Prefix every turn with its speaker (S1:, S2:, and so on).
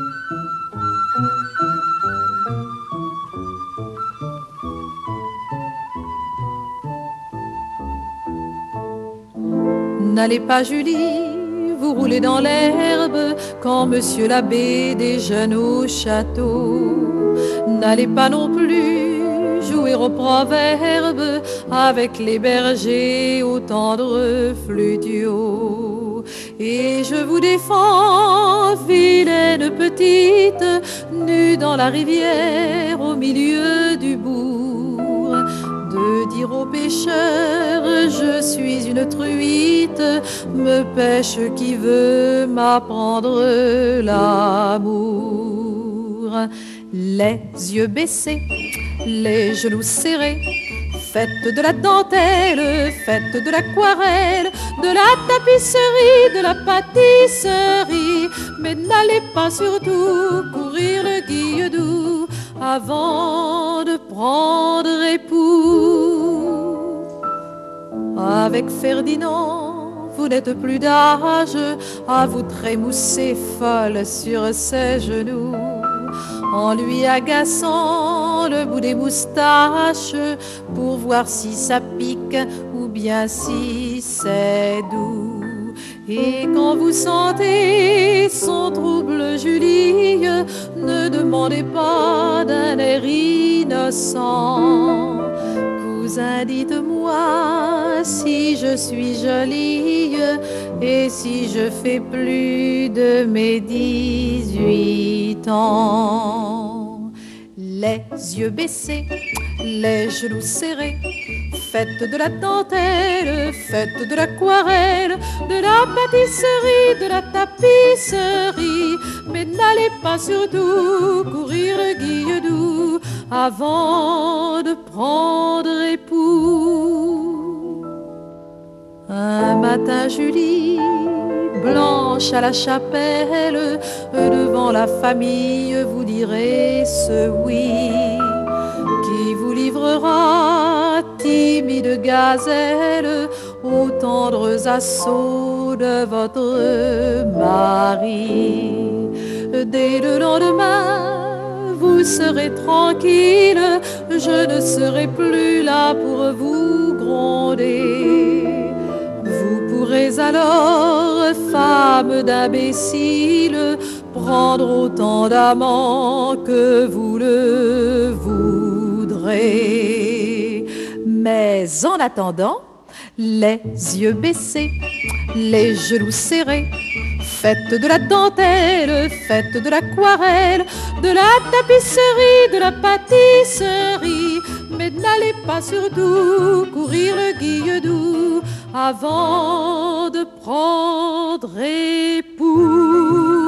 S1: N'allez pas, Julie, vous roulez dans l'herbe quand monsieur l'abbé déjeune au château. N'allez pas non plus jouer au proverbe avec les bergers aux tendres flutiaux. Et je vous défends, vilaine petite, nue dans la rivière au milieu du bourg, de dire aux pêcheurs je suis une truite, me pêche qui veut m'apprendre l'amour. Les yeux baissés, les genoux serrés, faites de la dentelle, faites de l'aquarelle, de la tapisserie, de la pâtisserie, mais n'allez pas surtout courir le guilledou avant de prendre époux. Avec Ferdinand, vous n'êtes plus d'âge à vous trémousser folle sur ses genoux, en lui agaçant le bout des moustaches pour voir si ça pique ou bien si c'est doux. Et quand vous sentez son trouble, Julie, ne demandez pas d'un air innocent: cousin, dites-moi si je suis jolie et si je fais plus de mes 18 ans. Les yeux baissés, les genoux serrés, faites de la dentelle, faites de l'aquarelle, de la pâtisserie, de la tapisserie, mais n'allez pas surtout courir le guilledou avant de prendre époux. Un matin, Julie, blanche à la chapelle, devant la famille, vous direz ce oui qui vous livrera, timide gazelle, aux tendres assauts de votre mari. Dès le lendemain, vous serez tranquille, je ne serai plus là pour vous gronder. Vous pourrez alors, femme d'imbécile, prendre autant d'amants que vous le voudrez. Mais en attendant, les yeux baissés, les genoux serrés, faites de la dentelle, faites de l'aquarelle, de la tapisserie, de la pâtisserie, mais n'allez pas surtout courir le guilledou avant de prendre époux.